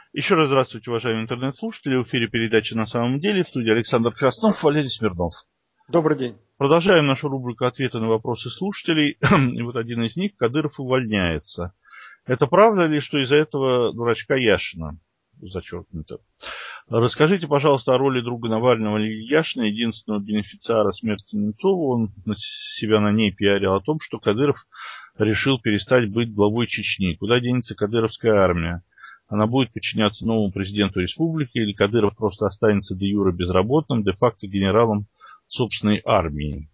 Еще раз здравствуйте, уважаемые интернет-слушатели. В эфире передача «На самом деле». В студии Александр Краснов, Валерий Смирнов. Добрый день. Продолжаем нашу рубрику «Ответы на вопросы слушателей». И вот один из них: Кадыров увольняется. Это правда ли, что из-за этого дурачка Яшина? Зачеркнуто. Расскажите, пожалуйста, о роли друга Навального Ильи Яшина, единственного бенефициара смерти Немцова. Он себя на ней пиарил о том, что Кадыров решил перестать быть главой Чечни. Куда денется кадыровская армия? Она будет подчиняться новому президенту республики, или Кадыров просто останется де-юре безработным, де-факто генералом собственной армии?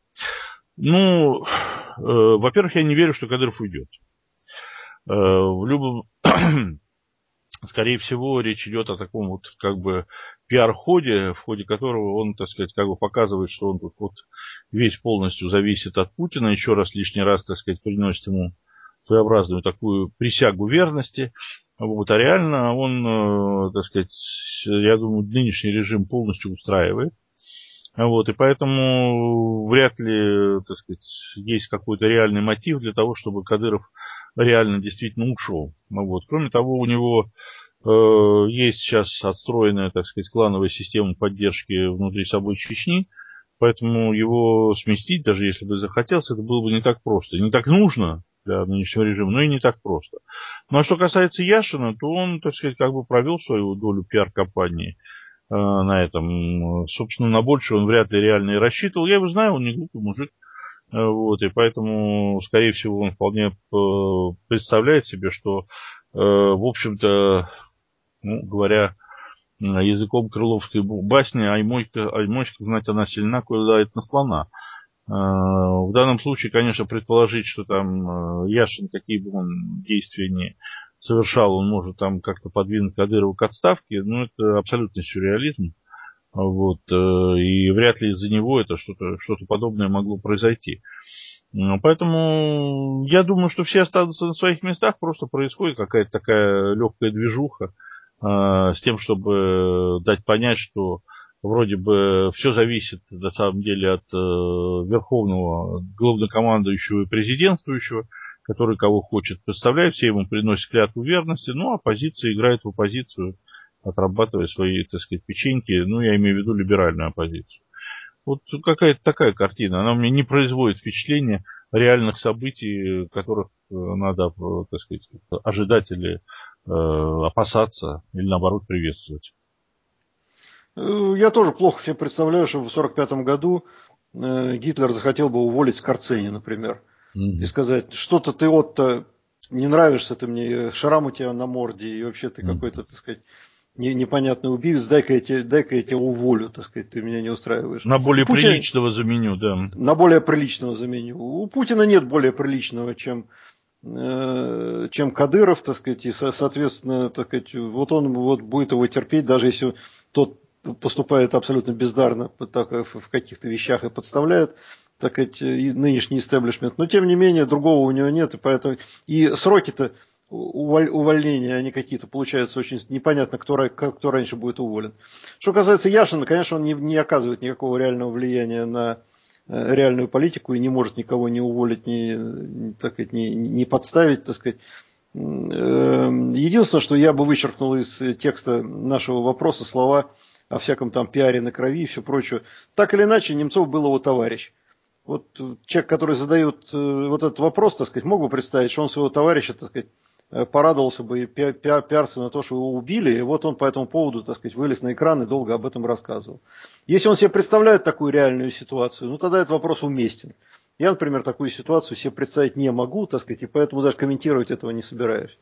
Во-первых, я не верю, что Кадыров уйдет. Скорее всего, речь идет о таком вот как бы пиар-ходе, в ходе которого он, так сказать, как бы показывает, что он тут вот весь полностью зависит от Путина, еще раз, лишний раз, так сказать, приносит ему своеобразную такую присягу верности. Вот, а реально он, так сказать, я думаю, нынешний режим полностью устраивает. Вот, и поэтому вряд ли, так сказать, есть какой-то реальный мотив для того, чтобы Кадыров реально действительно ушел. Вот. Кроме того, у него есть сейчас отстроенная, так сказать, клановая система поддержки внутри собой Чечни, поэтому его сместить, даже если бы захотелось, это было бы не так просто. Не так нужно для нынешнего режима, но и не так просто. Ну, а что касается Яшина, то он, так сказать, как бы провел свою долю пиар-компании на этом. Собственно, на больше он вряд ли реально и рассчитывал. Я его знаю, он не глупый мужик. Вот, и поэтому, скорее всего, он вполне представляет себе, что, в общем-то, говоря языком крыловской басни, аймочка, знать, она сильна, куда это на слона. В данном случае, конечно, предположить, что там Яшин, какие бы он действия ни совершал, он может там как-то подвинуть Кадырова к отставке, это абсолютный сюрреализм. Вот, и вряд ли из-за него это что-то подобное могло произойти. Поэтому я думаю, что все останутся на своих местах, просто происходит какая-то такая легкая движуха с тем, чтобы дать понять, что вроде бы все зависит на самом деле от верховного главнокомандующего и президентствующего, который кого хочет представляет, все ему приносят клятву верности, а оппозиция играет в оппозицию, отрабатывая свои, так сказать, печеньки, я имею в виду либеральную оппозицию. Вот какая-то такая картина, она мне не производит впечатления реальных событий, которых надо, так сказать, ожидать или опасаться, или наоборот приветствовать. Я тоже плохо себе представляю, что в 1945 году Гитлер захотел бы уволить Скорцени, например, и сказать, что-то ты вот-то не нравишься, ты мне, шрам у тебя на морде, и вообще ты какой-то, так сказать, непонятный убивец, дай-ка я тебя уволю, так сказать, ты меня не устраиваешь. На более приличного заменю, да. На более приличного заменю. У Путина нет более приличного, чем Кадыров, так сказать, и, соответственно, так сказать, вот он вот будет его терпеть, даже если тот поступает абсолютно бездарно так, в каких-то вещах и подставляет, так сказать, нынешний истеблишмент. Но, тем не менее, другого у него нет, и поэтому и сроки-то увольнения, они какие-то получаются очень непонятно, кто раньше будет уволен. Что касается Яшина, конечно, он не оказывает никакого реального влияния на реальную политику и не может никого не уволить, не подставить, так сказать. Единственное, что я бы вычеркнул из текста нашего вопроса слова о всяком там пиаре на крови и все прочее. Так или иначе, Немцов был его товарищ. Вот человек, который задает вот этот вопрос, так сказать, мог бы представить, что он своего товарища, так сказать, порадовался бы и пиарся на то, что его убили, и вот он по этому поводу, так сказать, вылез на экран и долго об этом рассказывал. Если он себе представляет такую реальную ситуацию, тогда этот вопрос уместен. Я, например, такую ситуацию себе представить не могу, так сказать, и поэтому даже комментировать этого не собираюсь.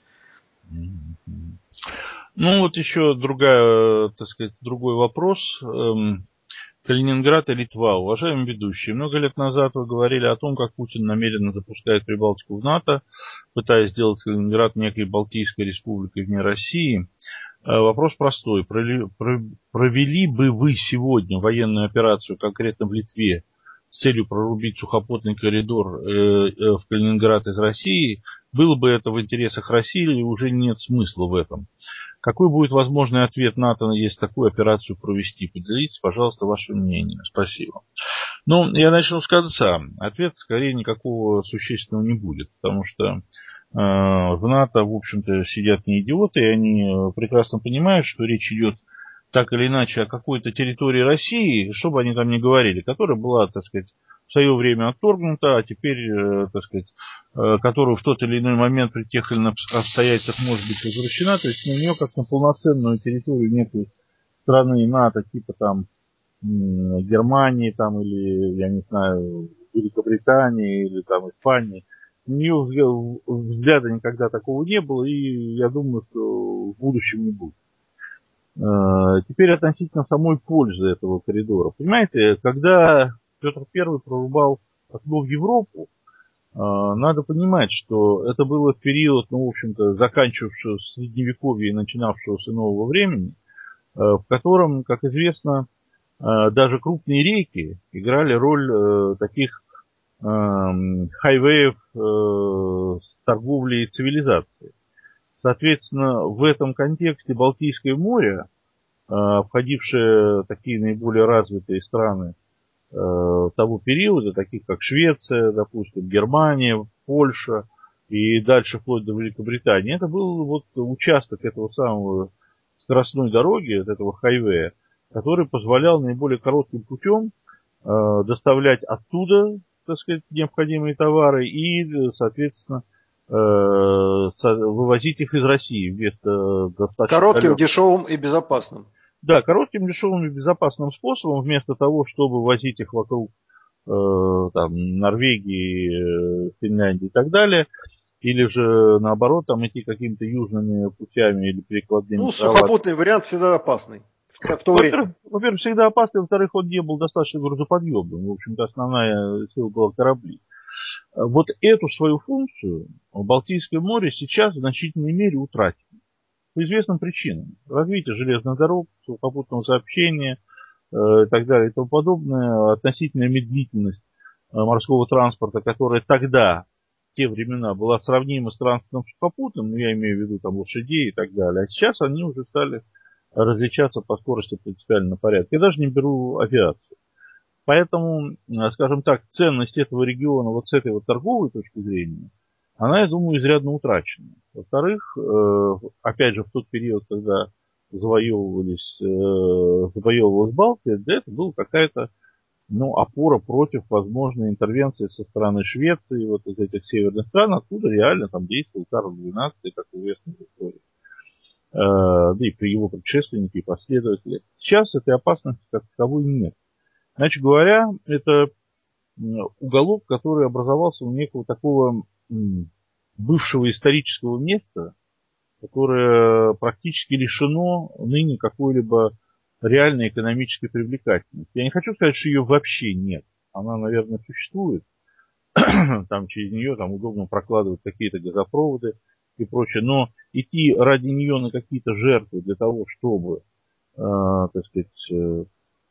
Вот еще другой вопрос. Калининград и Литва. Уважаемые ведущие, много лет назад вы говорили о том, как Путин намеренно запускает Прибалтику в НАТО, пытаясь сделать Калининград некой Балтийской республикой вне России. Вопрос простой. Провели бы вы сегодня военную операцию конкретно в Литве с целью прорубить сухопутный коридор в Калининград из России? Было бы это в интересах России или уже нет смысла в этом? Какой будет возможный ответ НАТО, если такую операцию провести? Поделитесь, пожалуйста, вашим мнением. Спасибо. Ну, я начну с конца. Ответ скорее никакого существенного не будет, потому что в НАТО, в общем-то, сидят не идиоты, и они прекрасно понимают, что речь идет так или иначе о какой-то территории России, что бы они там ни говорили, которая была, так сказать, в свое время отторгнута, а теперь, так сказать, которую в тот или иной момент при тех или иных обстоятельствах может быть возвращена, то есть на нее как на полноценную территорию некой страны НАТО, типа там Германии там, или, я не знаю, Великобритании или там Испании. У нее взгляда никогда такого не было, и я думаю, что в будущем не будет. Теперь относительно самой пользы этого коридора. Понимаете, когда Петр I прорубал окно в Европу, надо понимать, что это было в период, ну, в общем-то, заканчивавшегося Средневековья и начинавшегося нового времени, в котором, как известно, даже крупные реки играли роль таких хайвеев торговли и цивилизации. Соответственно, в этом контексте Балтийское море, обходившее такие наиболее развитые страны того периода, таких как Швеция, допустим, Германия, Польша и дальше вплоть до Великобритании, это был вот участок этого самого скоростной дороги, от этого хайвея, который позволял наиболее коротким путем доставлять оттуда, так сказать, необходимые товары и, соответственно, вывозить их из России вместо достаточно Коротким, дешевым и безопасным. Да, коротким, дешевым и безопасным способом, вместо того, чтобы возить их вокруг там, Норвегии, Финляндии и так далее, или же наоборот там идти какими-то южными путями или перекладными. Ну, сухопутный вариант всегда опасный. В то время. Во-первых, всегда опасный, во-вторых, он не был достаточно грузоподъемным. В общем-то, основная сила была корабли. Вот эту свою функцию Балтийское море сейчас в значительной мере утратило. По известным причинам. Развитие железных дорог, сухопутного сообщения и так далее и тому подобное, относительная медлительность морского транспорта, которая тогда, в те времена, была сравнима с транспортом сухопутным, ну, я имею в виду там лошадей и так далее, а сейчас они уже стали различаться по скорости принципиально на порядке. Я даже не беру авиацию. Поэтому, скажем так, ценность этого региона вот с этой вот торговой точки зрения, она, я думаю, изрядно утрачена. Во-вторых, опять же, в тот период, когда завоевывалась Балтия, да, это была какая-то опора против возможной интервенции со стороны Швеции, вот из этих северных стран, откуда реально там действовал Карл XII, как известно в истории. Да и при его предшественнике и последователе. Сейчас этой опасности как таковой нет. Иначе говоря, это уголок, который образовался у некого такого бывшего исторического места, которое практически лишено ныне какой-либо реальной экономической привлекательности. Я не хочу сказать, что ее вообще нет. Она, наверное, существует. Там через нее там удобно прокладывать какие-то газопроводы и прочее. Но идти ради нее на какие-то жертвы для того, чтобы, так сказать,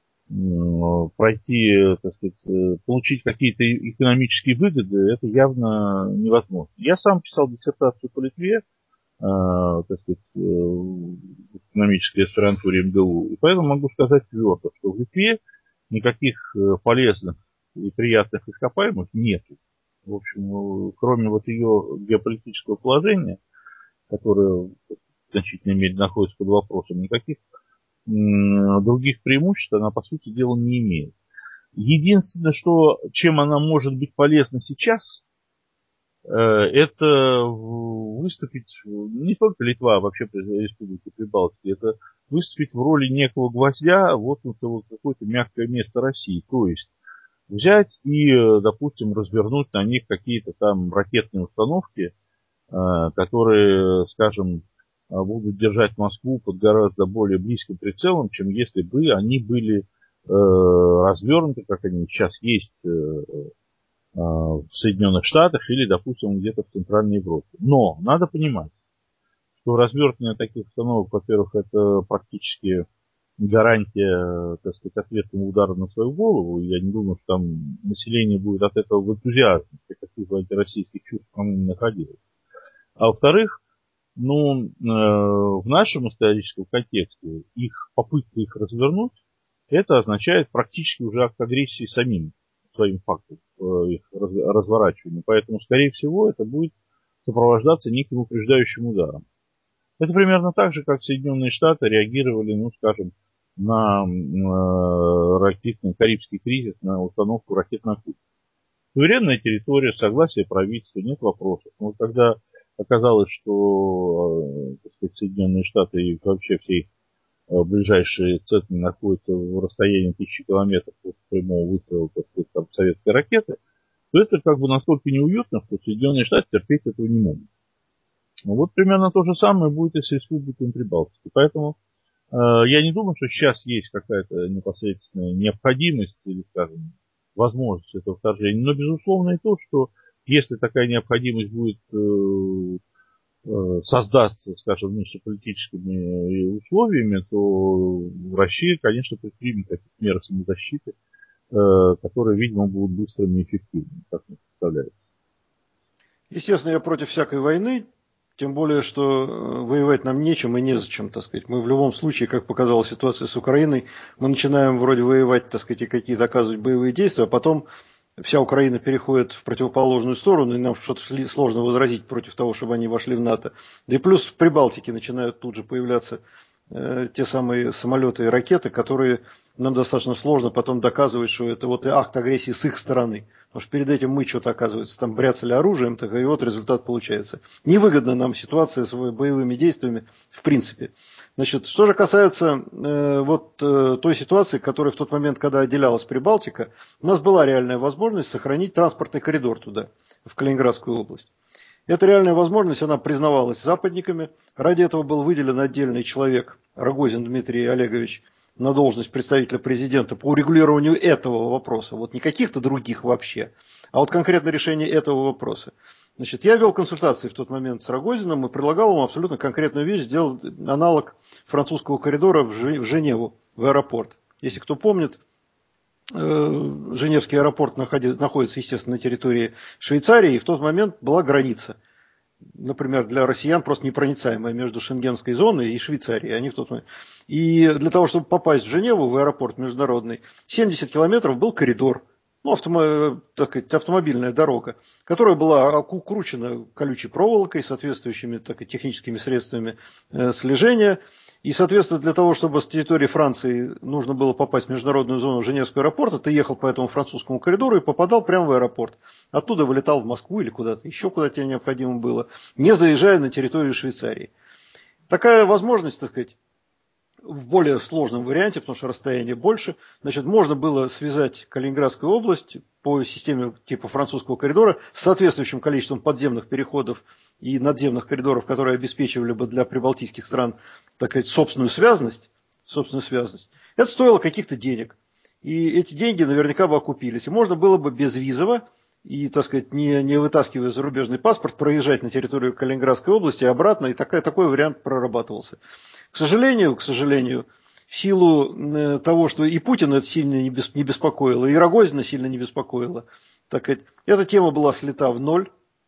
пройти, так сказать, получить какие-то экономические выгоды, это явно невозможно. Я сам писал диссертацию по Литве, так сказать, в экономической аспирантуре МГУ, и поэтому могу сказать твердо, что в Литве никаких полезных и приятных ископаемых нету. В общем, кроме вот ее геополитического положения, которое в значительной мере находится под вопросом, никаких других преимуществ она, по сути дела, не имеет. Единственное, чем она может быть полезна сейчас, это выступить, не только Литва, а вообще Республика Прибалтики, это выступить в роли некого гвоздя вот какое-то мягкое место России. То есть взять и, допустим, развернуть на них какие-то там ракетные установки, которые, скажем, будут держать Москву под гораздо более близким прицелом, чем если бы они были развернуты, как они сейчас есть в Соединенных Штатах или, допустим, где-то в Центральной Европе. Но надо понимать, что развертывание таких установок, во-первых, это практически гарантия, так сказать, ответного удара на свою голову. Я не думаю, что там население будет от этого в энтузиазме, каких бы антироссийских чувств оно не находилось. А во-вторых, Но в нашем историческом контексте попытка их развернуть, это означает практически уже акт агрессии самим своим фактом их разворачивания. Поэтому, скорее всего, это будет сопровождаться неким упреждающим ударом. Это примерно так же, как Соединенные Штаты реагировали, ну, скажем, на ракетный Карибский кризис, на установку ракет на Кубу. Суверенная территория, согласие правительства, нет вопросов. Но когда оказалось, что так сказать, Соединенные Штаты и вообще все их ближайшие центры находятся в расстоянии 1000 километров от прямого выстрела, так сказать, там, советской ракеты, то это как бы настолько неуютно, что Соединенные Штаты терпеть этого не могут. Ну, вот примерно то же самое будет и с республиками Прибалтики. Поэтому я не думаю, что сейчас есть какая-то непосредственная необходимость или, скажем, возможность этого вторжения. Но, безусловно, и то, что если такая необходимость будет создастся, скажем, внешнеполитическими условиями, то Россия, конечно, предпримет какие-то меры самозащиты, которые, видимо, будут быстрыми и эффективными, как мне представляется. Естественно, я против всякой войны, тем более, что воевать нам нечем и незачем, так сказать. Мы в любом случае, как показала ситуация с Украиной, мы начинаем вроде воевать, так сказать, и какие-то оказывать боевые действия, а потом вся Украина переходит в противоположную сторону, и нам что-то сложно возразить против того, чтобы они вошли в НАТО. Да и плюс в Прибалтике начинают тут же появляться те самые самолеты и ракеты, которые нам достаточно сложно потом доказывать, что это вот акт агрессии с их стороны. Потому что перед этим мы что-то, оказывается, там бряцали оружием, так и вот результат получается. Невыгодна нам ситуация с боевыми действиями в принципе. Значит, что же касается той ситуации, которая в тот момент, когда отделялась Прибалтика, у нас была реальная возможность сохранить транспортный коридор туда, в Калининградскую область. Эта реальная возможность, она признавалась западниками. Ради этого был выделен отдельный человек, Рогозин Дмитрий Олегович, на должность представителя президента по урегулированию этого вопроса. Вот не каких-то других вообще, а вот конкретно решение этого вопроса. Значит, я вел консультации в тот момент с Рогозиным и предлагал ему абсолютно конкретную вещь, сделать аналог французского коридора в Женеву, в аэропорт. Если кто помнит, Женевский аэропорт находится, естественно, на территории Швейцарии, и в тот момент была граница. Например, для россиян просто непроницаемая между Шенгенской зоной и Швейцарией. И для того, чтобы попасть в Женеву, в аэропорт международный, 70 километров был коридор, ну, автомобильная дорога, которая была укручена колючей проволокой, соответствующими техническими средствами слежения. И, соответственно, для того, чтобы с территории Франции нужно было попасть в международную зону Женевского аэропорта, ты ехал по этому французскому коридору и попадал прямо в аэропорт. Оттуда вылетал в Москву или куда-то еще, куда тебе необходимо было, не заезжая на территорию Швейцарии. Такая возможность, так сказать, в более сложном варианте, потому что расстояние больше, значит, можно было связать Калининградскую область по системе типа французского коридора с соответствующим количеством подземных переходов и надземных коридоров, которые обеспечивали бы для прибалтийских стран, так сказать, собственную связность. Это стоило каких-то денег. И эти деньги наверняка бы окупились. И можно было бы безвизово и, так сказать, не вытаскивая зарубежный паспорт, проезжать на территорию Калининградской области и обратно, и такой вариант прорабатывался. К сожалению, в силу того, что и Путина это сильно не беспокоило, и Рогозина сильно не беспокоило, так сказать, эта тема была слита в ноль,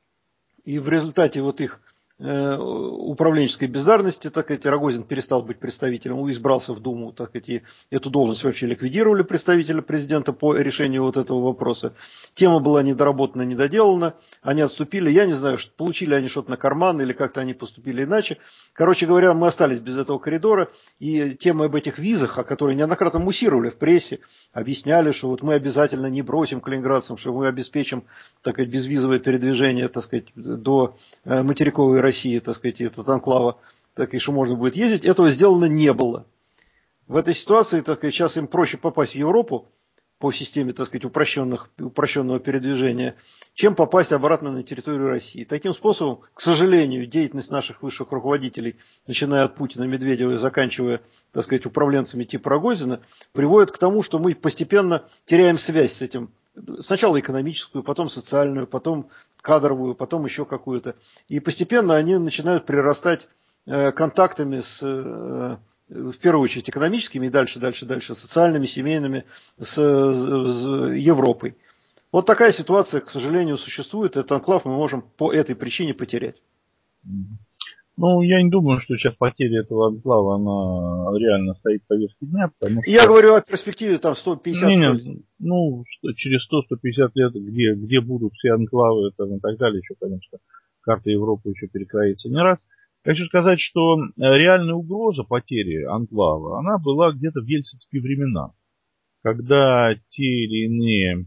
и в результате вот их управленческой бездарности, так сказать, Рогозин перестал быть представителем, избрался в Думу, так сказать, и эту должность вообще ликвидировали представителя президента по решению вот этого вопроса. Тема была недоработана, недоделана, они отступили, я не знаю, получили они что-то на карман или как-то они поступили иначе. Короче говоря, мы остались без этого коридора, и тема об этих визах, о которой неоднократно муссировали в прессе, объясняли, что вот мы обязательно не бросим калининградцам, что мы обеспечим, так сказать, безвизовое передвижение, так сказать, до материковой России, так сказать, этот анклава, так и что можно будет ездить, этого сделано не было. В этой ситуации, так сказать, сейчас им проще попасть в Европу по системе, так сказать, упрощенного передвижения, чем попасть обратно на территорию России. Таким способом, к сожалению, деятельность наших высших руководителей, начиная от Путина, Медведева и заканчивая, так сказать, управленцами типа Рогозина, приводит к тому, что мы постепенно теряем связь с этим. Сначала экономическую, потом социальную, потом кадровую, потом еще какую-то. И постепенно они начинают прирастать контактами в первую очередь экономическими и дальше социальными, семейными с Европой. Вот такая ситуация, к сожалению, существует. Этот анклав мы можем по этой причине потерять. Ну, я не думаю, что сейчас потеря этого анклава, она реально стоит в повестке дня, потому Я что... говорю о перспективе там 150-100 лет. Не, ну, что через 100-150 лет, где будут все анклавы там, и так далее, еще, конечно, карта Европы еще перекроится не раз. Хочу сказать, что реальная угроза потери анклава, она была где-то в ельцинские времена, когда те или иные,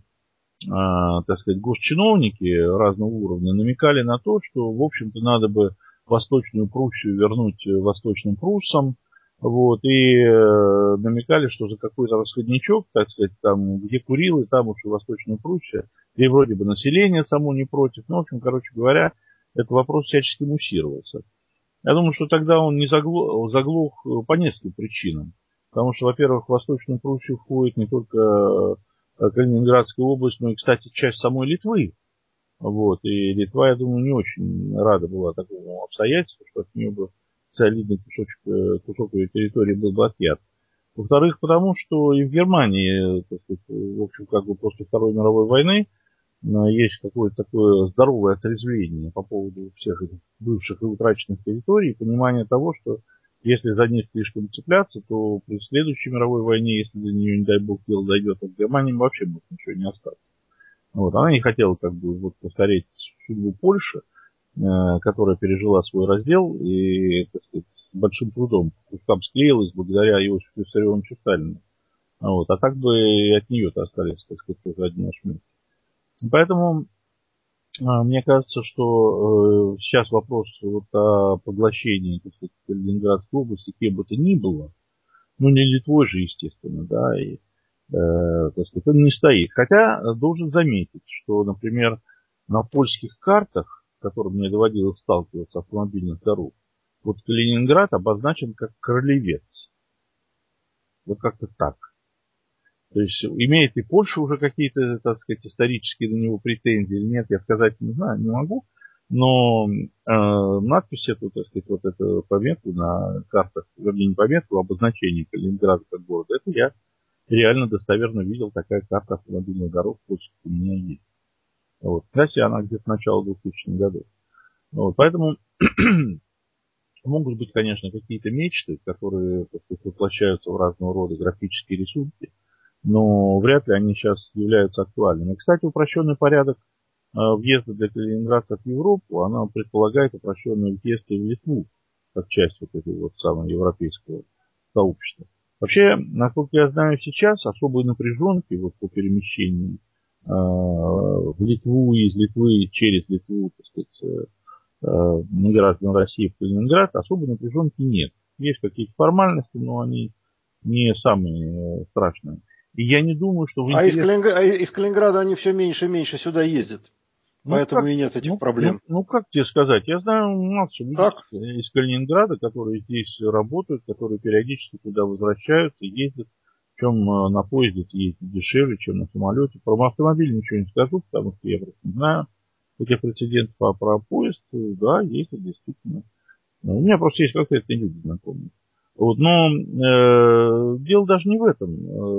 так сказать, госчиновники разного уровня намекали на то, что, в общем-то, надо бы Восточную Пруссию вернуть восточным пруссам, вот, и намекали, что за какой-то расходничок, так сказать, там, где Курилы, там уж и Восточная Пруссия, и вроде бы население само не против, ну, в общем, короче говоря, этот вопрос всячески муссировался. Я думаю, что тогда он не заглох по нескольким причинам. Потому что, во-первых, в Восточную Пруссию входит не только Калининградская область, но и, кстати, часть самой Литвы. Вот. И Литва, я думаю, не очень рада была такому обстоятельству, что от нее бы солидный кусок ее территории был бы отъят. Во-вторых, потому что и в Германии, так сказать, в общем, как бы после Второй мировой войны, есть какое-то такое здоровое отрезвление по поводу всех этих бывших и утраченных территорий, понимание того, что если за них слишком цепляться, то при следующей мировой войне, если до нее, не дай бог, дело дойдет, то в Германии вообще будет ничего не остаться. Вот. Она не хотела как бы вот повторить судьбу Польши, которая пережила свой раздел и, так сказать, с большим трудом кускам склеилась благодаря Иосифу Виссарионовичу Сталину. Вот. А так бы и от нее-то остались, так сказать, тоже одни ошметки. Поэтому мне кажется, что сейчас вопрос вот о поглощении, так сказать, Калининградской области кем бы то ни было, ну не Литвой же, естественно, да, и, так сказать, он не стоит. Хотя должен заметить, что, например, на польских картах, с которыми мне доводилось сталкиваться, автомобильных дорог, вот Калининград обозначен как Кролевец. Вот как-то так. То есть имеет ли Польша уже какие-то, так сказать, исторические на него претензии или нет, я сказать не знаю, не могу. Но надпись эту, так сказать, вот эту пометку на картах, вернее не пометку, а обозначение Калининграда как города, это я реально достоверно видел, такая карта автомобильных дорог в Польше у меня есть. Вот. Кстати, она где-то с начала 2000-х годов. Вот. Поэтому могут быть, конечно, какие-то мечты, которые, так сказать, воплощаются в разного рода графические рисунки, но вряд ли они сейчас являются актуальными. Кстати, упрощенный порядок въезда для калининградцев в Европу, она предполагает упрощенный въезд и в Литву, как часть вот этого вот самого европейского сообщества. Вообще, насколько я знаю сейчас, особой напряженки вот по перемещению в Литву, из Литвы через Литву, так сказать, граждан России в Калининград, особой напряженки нет. Есть какие-то формальности, но они не самые страшные. И я не думаю, что в интерес... Из Калининграда они все меньше и меньше сюда ездят. Ну Поэтому как, и нет этих проблем. как тебе сказать? Я знаю массу людей Так? из Калининграда, которые здесь работают, которые периодически туда возвращаются, ездят. Причем на поезде ездить дешевле, чем на самолете. Про автомобиль ничего не скажу, потому что я просто не знаю этих прецедентов. А про поезд, да, ездят действительно. У меня просто есть конкретные люди знакомые. Вот, но дело даже не в этом.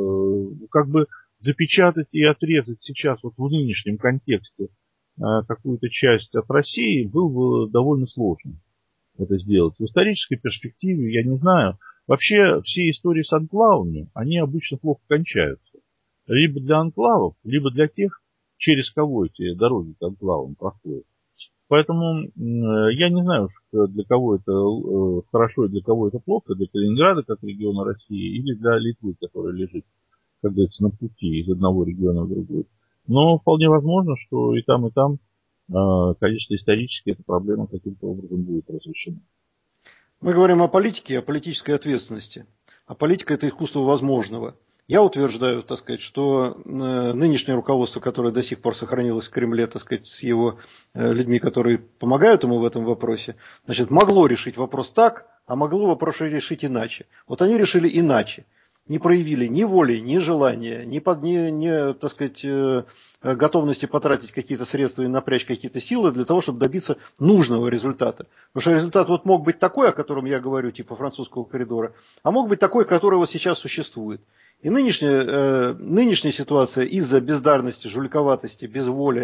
Как бы запечатать и отрезать сейчас вот в нынешнем контексте какую-то часть от России было бы довольно сложно это сделать. В исторической перспективе, я не знаю, вообще все истории с анклавами, они обычно плохо кончаются. Либо для анклавов, либо для тех, через кого эти дороги к анклавам проходят. Поэтому я не знаю, для кого это хорошо и для кого это плохо, для Калининграда как региона России или для Литвы, которая лежит, как говорится, на пути из одного региона в другой. Но вполне возможно, что и там, конечно, исторически эта проблема каким-то образом будет разрешена. Мы говорим о политике, о политической ответственности. А политика – это искусство возможного. Я утверждаю, так сказать, что нынешнее руководство, которое до сих пор сохранилось в Кремле, так сказать, с его людьми, которые помогают ему в этом вопросе, значит, могло решить вопрос так, а могло вопрос решить иначе. Вот они решили иначе. Не проявили ни воли, ни желания, ни так сказать, готовности потратить какие-то средства и напрячь какие-то силы для того, чтобы добиться нужного результата. Потому что результат вот мог быть такой, о котором я говорю, типа французского коридора, а мог быть такой, который вот сейчас существует. И нынешняя ситуация из-за бездарности, жуликоватости, безволия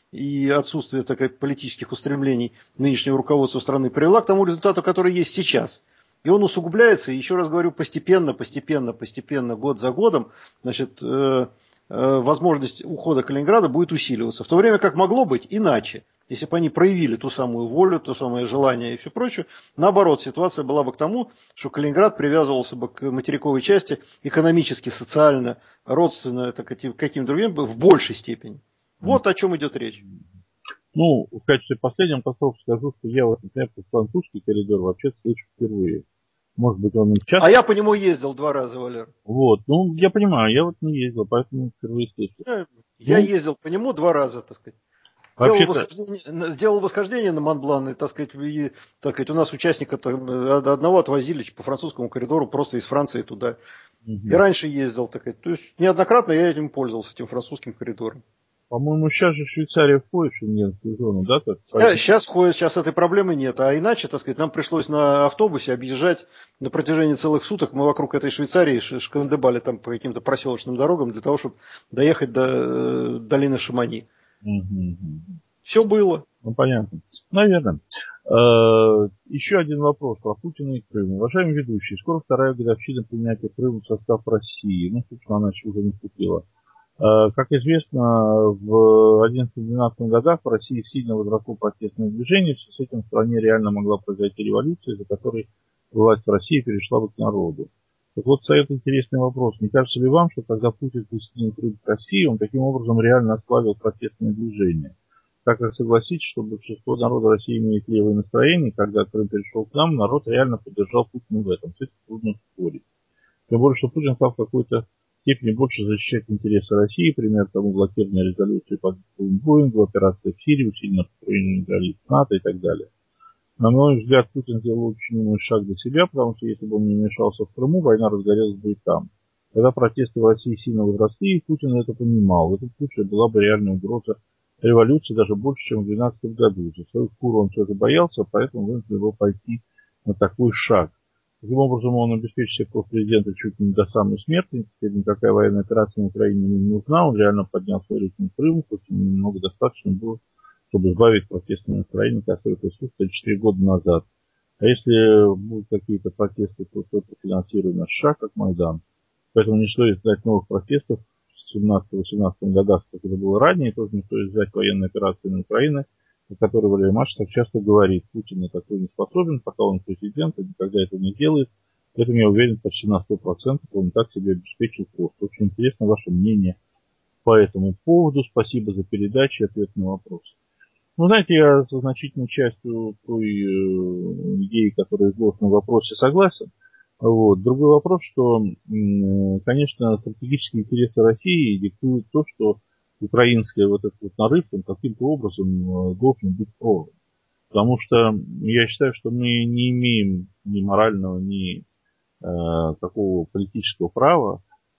и отсутствие политических устремлений нынешнего руководства страны привела к тому результату, который есть сейчас. И он усугубляется, и еще раз говорю, постепенно, год за годом, значит, возможность ухода Калининграда будет усиливаться. В то время как могло быть иначе. Если бы они проявили ту самую волю, то самое желание и все прочее, наоборот, ситуация была бы к тому, что Калининград привязывался бы к материковой части экономически, социально, родственно, каким-то другим, в большей степени. Вот о чем идет речь. Ну, в качестве последнего концов скажу, что я вот, например, французский коридор вообще слышу впервые. Может быть, он и сейчас. А я по нему ездил 2 раза, Валер. Вот, ну, я понимаю, я вот не ездил, поэтому впервые слышу. Я ездил по нему 2 раза, так сказать. Делал восхождение на Монблан, и, так сказать, у нас участника одного отвозили по французскому коридору просто из Франции туда. И раньше ездил, так сказать. То есть неоднократно я этим пользовался, этим французским коридором. По-моему, сейчас же Швейцария входит в шенгенскую зону, да? Сейчас входит, сейчас этой проблемы нет. А иначе, так сказать, нам пришлось на автобусе объезжать на протяжении целых суток. Мы вокруг этой Швейцарии шкандыбали там по каким-то проселочным дорогам для того, чтобы доехать до долины Шамани. Все было. Ну, понятно. Наверное. Еще один вопрос про Путина и Крым. Уважаемый ведущий, скоро 2-я годовщина принятия Крыма в состав России. Ну, собственно, она уже наступила. Как известно, в 11-12 годах в России сильно возросло протестное движение. С этим в стране реально могла произойти революция, за которой власть в России перешла бы к народу. Так вот, встает интересный вопрос. Не кажется ли вам, что когда Путин присоединил Крым к России, он таким образом реально ослабил протестное движение? Так как согласитесь, что большинство народа России имеет левое настроение, когда Крым перешел к нам, народ реально поддержал Путина в этом. С этим трудно спорить. Тем более, что Путин стал в какой-то степени больше защищать интересы России, пример тому блокирование резолюции по Боингу, операция в Сирии, усиленное построение границ НАТО и так далее. На мой взгляд, Путин сделал очень умный шаг для себя, потому что если бы он не вмешался в Крыму, война разгорелась бы и там. Когда протесты в России сильно возросли, и Путин это понимал. В этом случае была бы реальная угроза революции даже больше, чем в 2012 году. За свою шкуру он все-таки боялся, поэтому вынужден был пойти на такой шаг. Таким образом, он обеспечил себе пост президента чуть не до самой смерти. Теперь никакая военная операция на Украине не нужна. Он реально поднял свой рейтинг Крыма, хоть и немного достаточно было, чтобы избавить протестное настроение, которое присутствовало 4 года назад. А если будут какие-то протесты, то это финансирует наш шаг, как Майдан. Поэтому не стоит ждать новых протестов в 17-18 годах, как это было ранее. Тоже не стоит ждать военной операции на Украине, о которой Валерий Ильич так часто говорит. Путин на такой не способен, пока он президент, и никогда этого не делает. Поэтому я уверен почти на 100%, он так себе обеспечил пост. Очень интересно ваше мнение по этому поводу. Спасибо за передачу и ответ на вопрос. Ну, знаете, я со значительной частью той идеи, которая изложена в вопросе, согласен. Вот. Другой вопрос, что, конечно, стратегические интересы России диктуют то, что украинский вот этот вот нарыв, он каким-то образом должен быть прорван. Потому что я считаю, что мы не имеем ни морального, ни такого политического права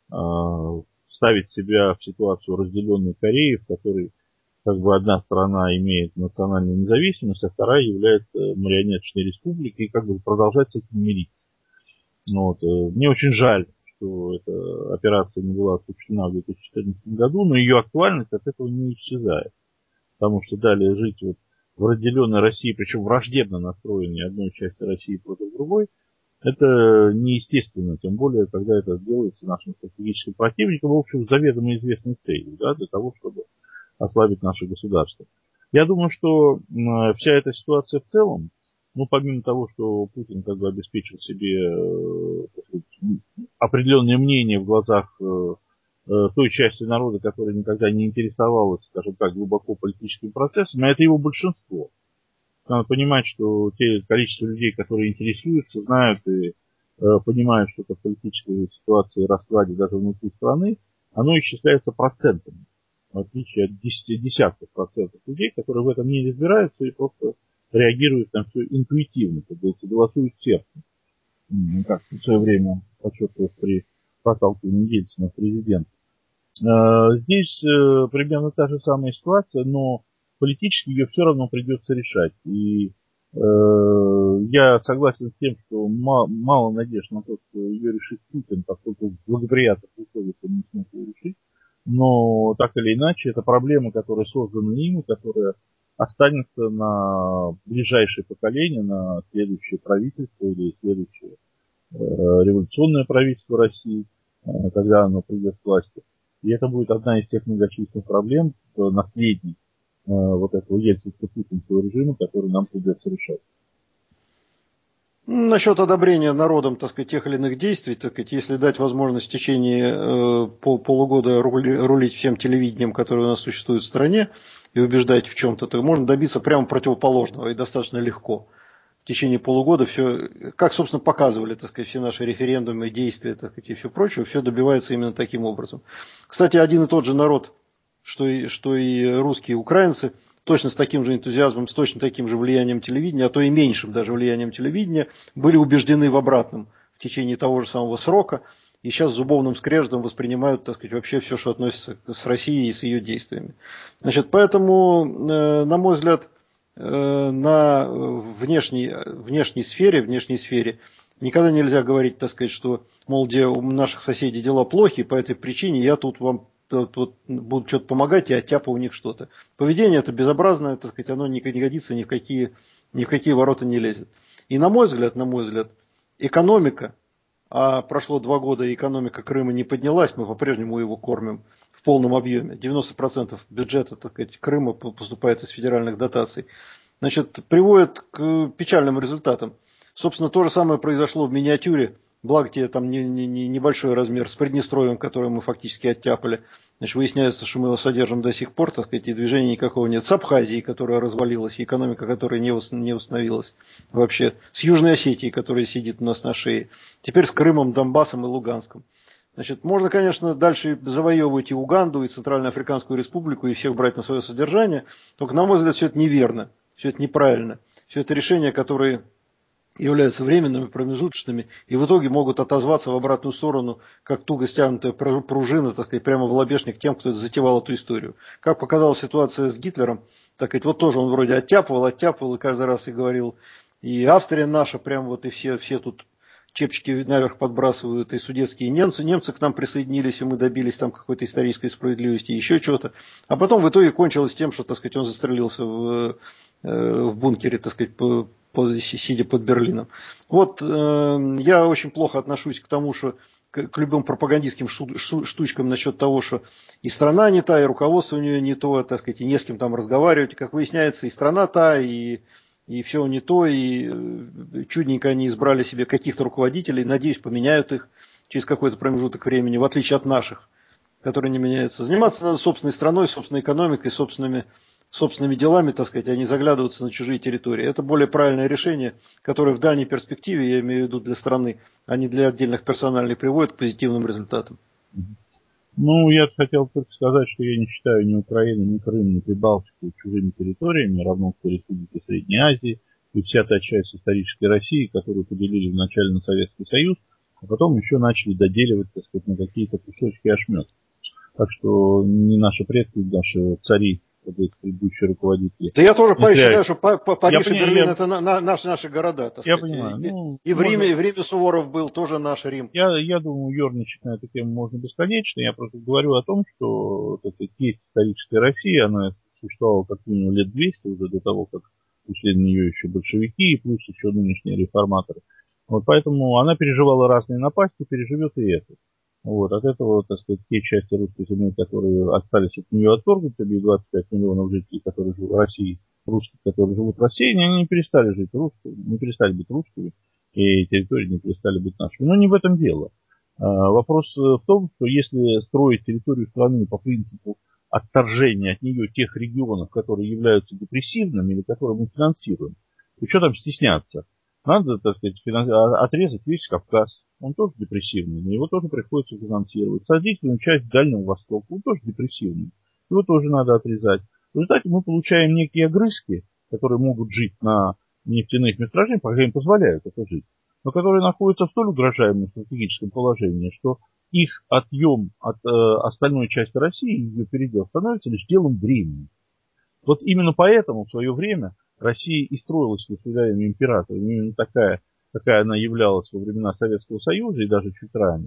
ставить себя в ситуацию разделенной Кореи, в которой как бы одна сторона имеет национальную независимость, а вторая является марионеточной республикой, и как бы продолжать с этим мириться. Вот. Мне очень жаль, что эта операция не была осуществлена в 2014 году, но ее актуальность от этого не исчезает. Потому что далее жить вот в разделенной России, причем враждебно настроенной одной части России против другой, это неестественно, тем более, когда это делается нашим стратегическим противником, в общем, заведомо известной целью, да, для того, чтобы ослабить наше государство. Я думаю, что вся эта ситуация в целом, ну, помимо того, что Путин как бы обеспечил себе определенное мнение в глазах той части народа, которая никогда не интересовалась, скажем так, глубоко политическим процессом, а это его большинство. Надо понимать, что те количество людей, которые интересуются, знают и понимают, что это в политической ситуации и раскладе даже внутри страны, оно исчисляется процентами. В отличие от десятков процентов людей, которые в этом не разбираются и просто реагируют на все интуитивно, как говорится, голосуют сердцем. Как в свое время подчеркивалось при проталкивании Ельцина в президент. Здесь примерно та же самая ситуация, но политически ее все равно придется решать. И я согласен с тем, что мало надежд на то, что ее решит Путин, поскольку в благоприятных условиях он не смог ее решить. Но так или иначе, это проблема, которая создана ими, которая останется на ближайшее поколение, на следующее правительство или следующее революционное правительство России, когда оно придет к власти. И это будет одна из тех многочисленных проблем, наследий вот этого ельцинско-путинского режима, который нам придется решать. Насчет одобрения народом, так сказать, тех или иных действий, так сказать, если дать возможность в течение полугода рулить всем телевидением, которое у нас существует в стране, и убеждать в чем-то, то можно добиться прямо противоположного и достаточно легко. В течение полугода все, как, собственно, показывали, так сказать, все наши референдумы, действия, так сказать, и все прочее, все добивается именно таким образом. Кстати, один и тот же народ, что и русские, и украинцы, точно с таким же энтузиазмом, с точно таким же влиянием телевидения, а то и меньшим даже влиянием телевидения, были убеждены в обратном в течение того же самого срока, и сейчас с зубовным скрежетом воспринимают, так сказать, вообще все, что относится с Россией и с ее действиями. Значит, поэтому, на мой взгляд, на внешней сфере никогда нельзя говорить, так сказать, что, мол, где у наших соседей дела плохи, по этой причине я тут вам буду что-то помогать и оттяпаю у них что-то. Поведение это безобразное, так сказать, оно не годится ни в какие ворота не лезет. И на мой взгляд, экономика, а прошло 2 года, и экономика Крыма не поднялась, мы по-прежнему его кормим в полном объеме. 90% бюджета, так сказать, Крыма поступает из федеральных дотаций. Значит, приводит к печальным результатам. Собственно, то же самое произошло в миниатюре, благо тебе там небольшой размер, с Приднестровьем, который мы фактически оттяпали. Значит, выясняется, что мы его содержим до сих пор, так сказать, и движения никакого нет. С Абхазией, которая развалилась, и экономика которой не восстановилась вообще. С Южной Осетией, которая сидит у нас на шее. Теперь с Крымом, Донбассом и Луганском. Значит, можно, конечно, дальше завоевывать и Уганду, и Центральноафриканскую Республику, и всех брать на свое содержание. Только, на мой взгляд, все это неверно, все это неправильно. Все это решения, которые являются временными, промежуточными, и в итоге могут отозваться в обратную сторону, как туго стянутая пружина, так сказать, прямо в лобешник тем, кто затевал эту историю. Как показала ситуация с Гитлером, так сказать, вот тоже он вроде оттяпывал, и каждый раз и говорил, и Австрия наша, прям вот и все тут чепчики наверх подбрасывают, и судетские немцы к нам присоединились, и мы добились там какой-то исторической справедливости, еще чего-то. А потом в итоге кончилось тем, что, так сказать, он застрелился в бункере, так сказать, сидя под Берлином. Вот я очень плохо отношусь к тому, что к любым пропагандистским штучкам насчет того, что и страна не та, и руководство у нее не то, так сказать, и не с кем там разговаривать. Как выясняется, и страна та, и все не то, и чудненько они избрали себе каких-то руководителей, надеюсь, поменяют их через какой-то промежуток времени, в отличие от наших, которые не меняются. Заниматься надо собственной страной, собственной экономикой, собственными делами, так сказать, а не заглядываться на чужие территории. Это более правильное решение, которое в дальней перспективе, я имею в виду для страны, а не для отдельных персональных, приводит к позитивным результатам. Ну, я хотел только сказать, что я не считаю ни Украину, ни Крым, ни Прибалтику чужими территориями, равно как и республики Средней Азии, и вся та часть исторической России, которую поделили вначале на Советский Союз, а потом еще начали доделивать, так сказать, на какие-то кусочки ошметки. Так что не наши предки, наши цари, предыдущие руководители. Да я тоже считаю, что Париж и Берлин это наши города. Так я сказать. понимаю. И в Риме Суворов был, тоже наш Рим. Я думаю, ерничать на эту тему можно бесконечно. Я просто говорю о том, что есть историческая Россия, она существовала как минимум лет 200 уже до того, как ушли на нее еще большевики и плюс еще нынешние реформаторы. Вот поэтому она переживала разные напасти, переживет и эту. Вот, от этого, так сказать, те части русской земли, которые остались от нее отторгнутыми, 25 миллионов жителей, которые живут в России, русских, которые живут в России, они не перестали жить русскими, не перестали быть русскими, и территории не перестали быть нашими. Но не в этом дело. Вопрос в том, что если строить территорию страны по принципу отторжения от нее тех регионов, которые являются депрессивными или которые мы финансируем, то что там стесняться? Надо, так сказать, отрезать весь Кавказ. Он тоже депрессивный, но его тоже приходится финансировать. Содействительную часть Дальнего Востока, он тоже депрессивный. Его тоже надо отрезать. В результате мы получаем некие огрызки, которые могут жить на нефтяных месторождениях, пока им позволяют это жить, но которые находятся в столь угрожаемом стратегическом положении, что их отъем от остальной части России, ее передел, становится лишь делом времени. Вот именно поэтому в свое время Россия и строилась государями императорами, именно такая, какая она являлась во времена Советского Союза и даже чуть ранее.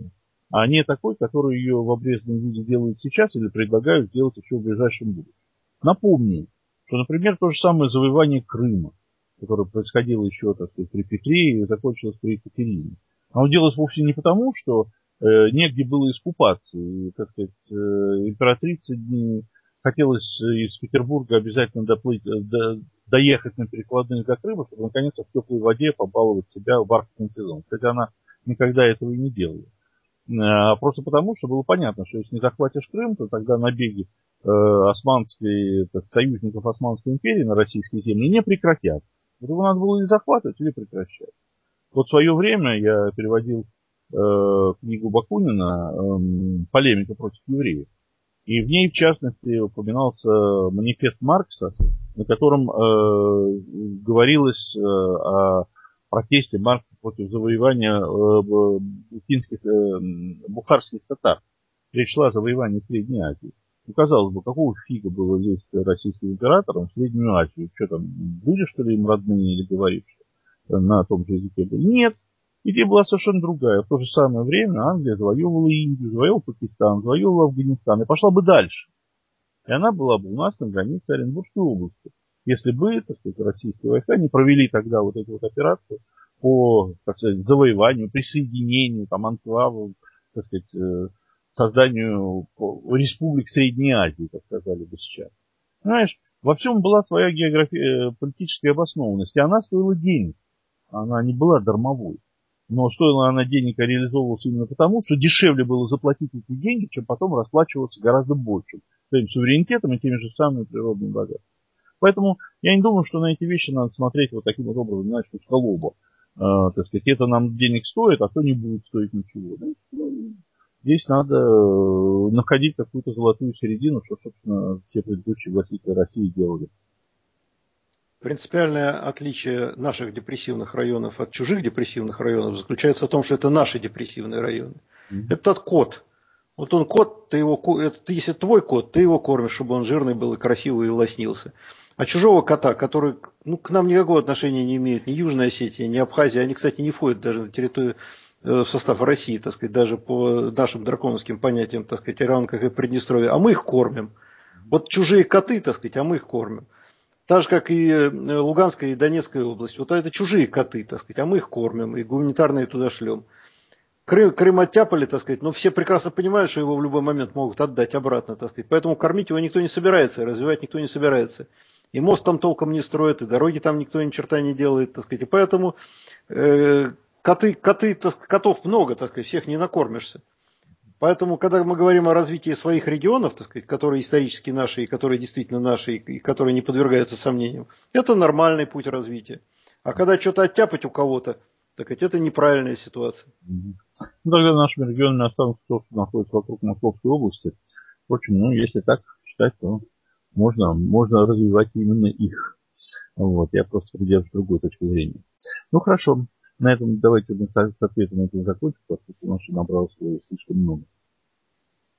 а не такой, который ее в обрезанном виде делают сейчас или предлагают сделать еще в ближайшем будущем. Напомню, что, например, то же самое завоевание Крыма, которое происходило еще, так сказать, при Петре и закончилось при Екатерине. Оно делалось вовсе не потому, что негде было искупаться. И, так сказать, императрице хотелось из Петербурга обязательно доехать на перекладных до Крыма, чтобы наконец в теплой воде побаловать себя в бархатный сезон. Кстати, она никогда этого и не делала. Просто потому, что было понятно, что если не захватишь Крым, то тогда набеги союзников Османской империи на российские земли не прекратят. Вот его надо было или захватывать, или прекращать. Вот в свое время я переводил книгу Бакунина «Полемика против евреев». И в ней, в частности, упоминался манифест Маркса, на котором говорилось о протесте Маркса против завоевания бухарских татар. Речь шла о завоевании Средней Азии. Ну, казалось бы, какого фига было лезть российским императором в Среднюю Азию? Что там, будешь, что ли, им родные или говоришь на том же языке? Нет. Идея была совершенно другая. В то же самое время Англия завоевывала Индию, завоевывала Пакистан, завоевывала Афганистан и пошла бы дальше. И она была бы у нас на границе Оренбургской области. Если бы, так сказать, российские войска не провели тогда вот эту вот операцию по, так сказать, завоеванию, присоединению, там, анклаву, так сказать, созданию республик Средней Азии, как сказали бы сейчас. Понимаешь, во всем была своя политическая обоснованность, и она стоила денег. Она не была дармовой. Но стоила она денег, а реализовывалась именно потому, что дешевле было заплатить эти деньги, чем потом расплачиваться гораздо больше своим суверенитетом и теми же самыми природными богатствами. Поэтому я не думаю, что на эти вещи надо смотреть вот таким вот образом, знаешь, узколобо. Так сказать, это нам денег стоит, а то не будет стоить ничего. Здесь надо находить какую-то золотую середину, что, собственно, все предыдущие властители России делали. Принципиальное отличие наших депрессивных районов от чужих депрессивных районов заключается в том, что это наши депрессивные районы. Этот кот. Вот он кот, если твой кот, ты его кормишь, чтобы он жирный был и красивый и лоснился. А чужого кота, который к нам никакого отношения не имеет ни Южная Осетия, ни Абхазия, они, кстати, не входят даже на территорию, в состав России, так сказать, даже по нашим драконовским понятиям, так сказать, равно как и Приднестровье, а мы их кормим. Вот чужие коты, так сказать, а мы их кормим. Так же, как и Луганская и Донецкая область. Вот это чужие коты, так сказать, а мы их кормим и гуманитарные туда шлем. Крым оттяпали, так сказать, но все прекрасно понимают, что его в любой момент могут отдать обратно, так сказать. Поэтому кормить его никто не собирается, развивать никто не собирается. И мост там толком не строят, и дороги там никто ни черта не делает, так сказать. И поэтому котов много, так сказать, всех не накормишься. Поэтому, когда мы говорим о развитии своих регионов, так сказать, которые исторически наши, и которые действительно наши, и которые не подвергаются сомнениям, это нормальный путь развития. А когда что-то оттяпать у кого-то, так сказать, это неправильная ситуация. Ну, тогда нашими регионами останутся то, что находится вокруг Московской области. Впрочем, если так считать, то можно развивать именно их. Вот, я просто придерживаюсь другой точки зрения. Ну, хорошо. На этом давайте с ответом на это закончим, потому что у нас набралось слишком много.